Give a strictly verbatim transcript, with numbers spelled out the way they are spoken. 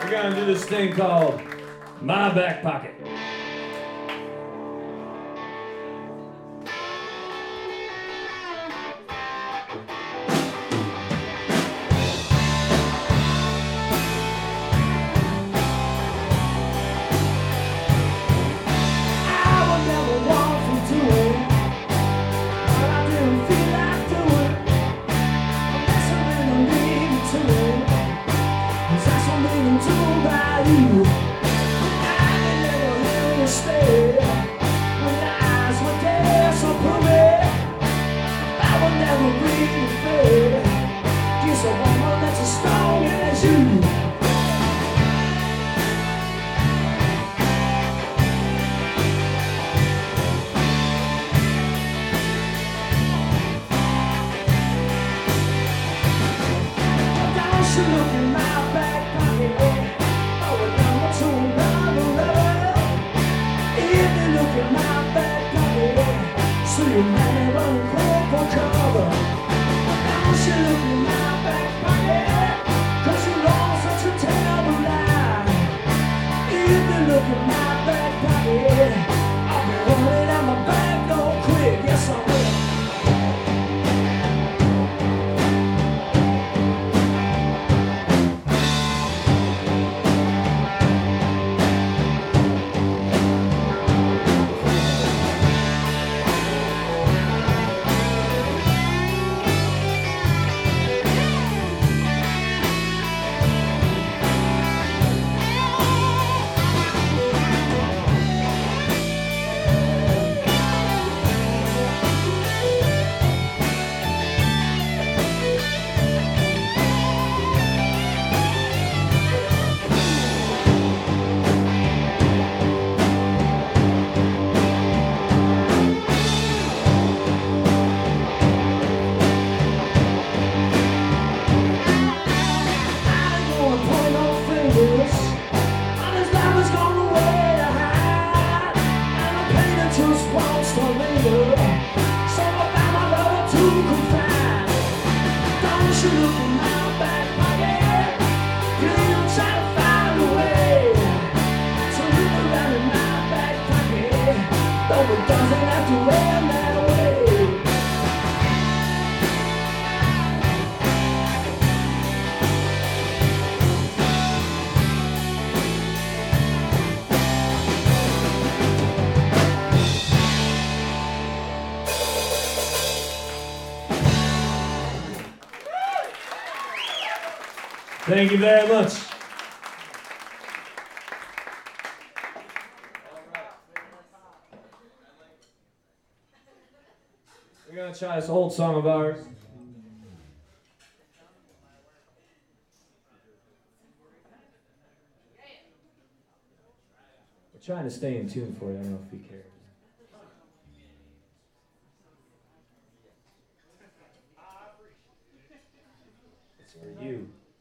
We're gonna do this thing called My Back Pocket. Thank you very much. We're going to try this old song of ours. We're trying to stay in tune for it. I don't know if he cares. It's for you.